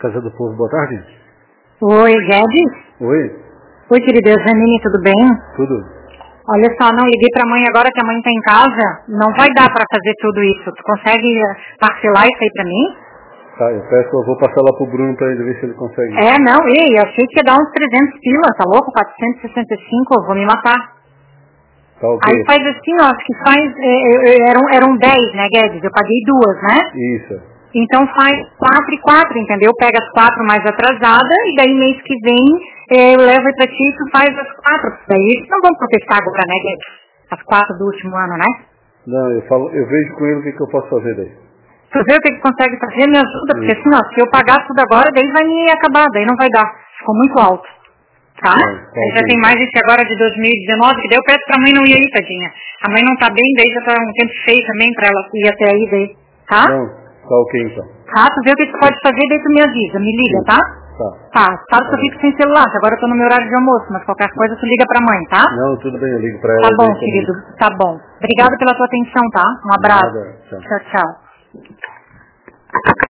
Casa do Povo, boa tarde. Oi, Guedes? Oi. Oi, querida Janine, tudo bem? Tudo. Olha só, não liguei pra mãe agora que a mãe tá em casa. Não vai dar pra fazer tudo isso. Tu consegue parcelar isso aí pra mim? Tá, eu vou passar lá pro Bruno pra ele ver se ele consegue. Não, eu achei que ia dar uns 300 pila, tá louco? 465, eu vou me matar. Tá ok. Aí faz assim, ó, acho que faz, eram 10, né, Guedes? Eu paguei 2, né? Isso. Então faz 4 e 4, entendeu? Pega as 4 mais atrasada e daí mês que vem eu levo pra ti e tu faz as 4. Daí eles não vão protestar agora, né, Guedes? As 4 do último ano, né? Não, eu vejo com ele o que eu posso fazer daí. Tu vê o que consegue fazer, me ajuda, porque assim, ó, se eu pagar tudo agora, daí vai me acabar, daí não vai dar. Ficou muito alto. Tá? Já tem mais esse agora de 2019, que daí eu peço pra mãe não ir aí, tadinha. A mãe não tá bem, daí já tá um tempo feio também pra ela ir até aí, daí. Tá? Não, tá ok então. Tá, tu vê o que tu pode fazer, daí tu me avisa, me liga, tá? Tá, claro que eu fico sem celular, que agora eu tô no meu horário de almoço, mas qualquer coisa tu liga pra mãe, tá? Não, tudo bem, eu ligo pra ela. Tá bom, querido, tá bom. Obrigada pela tua atenção, tá? Um abraço. Nada, tchau. Tchau, tchau.